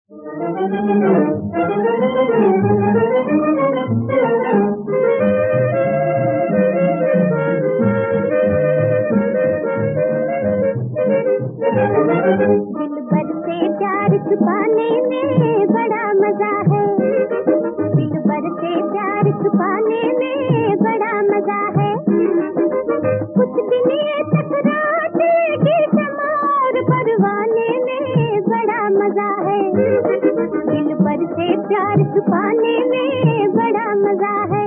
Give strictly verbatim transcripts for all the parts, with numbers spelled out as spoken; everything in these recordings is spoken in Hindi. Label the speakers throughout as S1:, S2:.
S1: दिलबर से प्यार छुपाने में बड़ा मजा है, दिलबर से प्यार छुपाने में बड़ा मजा है। कुछ दिन ये टकरार की शम्मा और परवाने में बड़ा मजा है, दिलबर से प्यार छुपाने में बड़ा मजा है।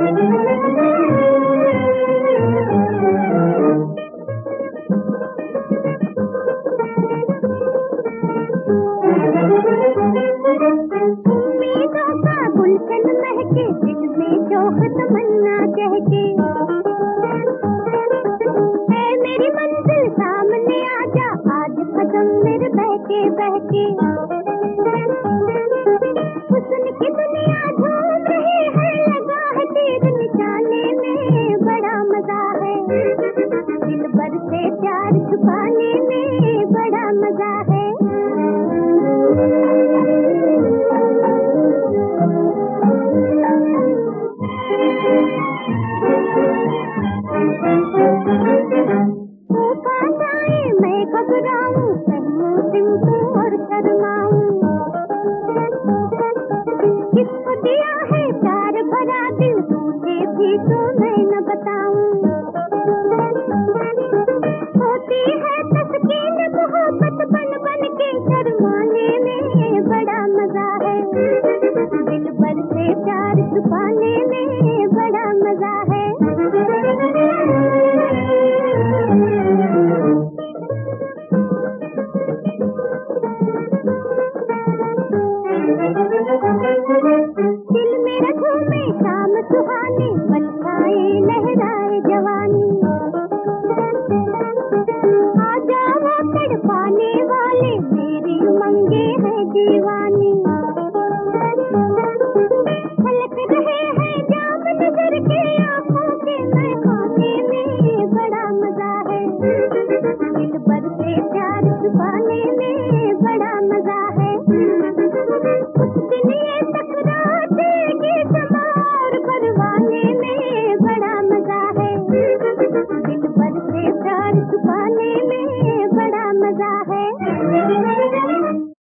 S1: उम्मीदों का गुलशन महके, दिल में शौक तमन्ना कहके, ऐ मेरी मंजिल सामने आजा, आज कदम मेरे बहके बहके। हुस्न की दुनिया झूम रही है, लगा है तीर निशाने में बड़ा मजा है, दिलबर से प्यार छुपाने में बड़ा मजा है। मैं घबराऊं, सहूं सिमटूं और शर्माऊं, किसको दिया है प्यार भरा दिल, तुझे भी तो मैं न बताऊं। होती है तस्कीन मोहब्बत बन बन के, शर्माने में बड़ा मजा है, दिलबर से प्यार छुपाने में बड़ा मजा है। दिल मेरा झूमे शाम सुहानी, बरसाए लहराए जवानी, आ जाओ तड़पाने वाले, मेरी उमंगे हैं दीवानी।